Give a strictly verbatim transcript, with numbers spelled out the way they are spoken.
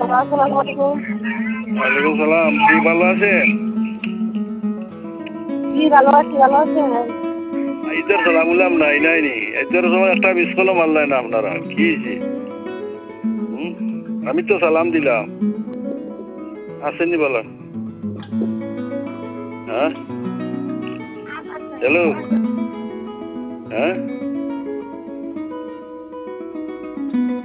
আসসালামু আলাইকুম। ওয়ালাইকুম সালাম। কি ভালো আছেন? জি ভালো আছি, ভালো আছেন? ঈদের সালাম উলাম নাই নাই নি ঈদের সময় একটা মিস কলও মারলেন না আপনারা, কি হয়েছে? হুম? আমি তো সালাম দিলাম, আসেননি বলা। হ্যাঁ, হ্যালো, হ্যাঁ।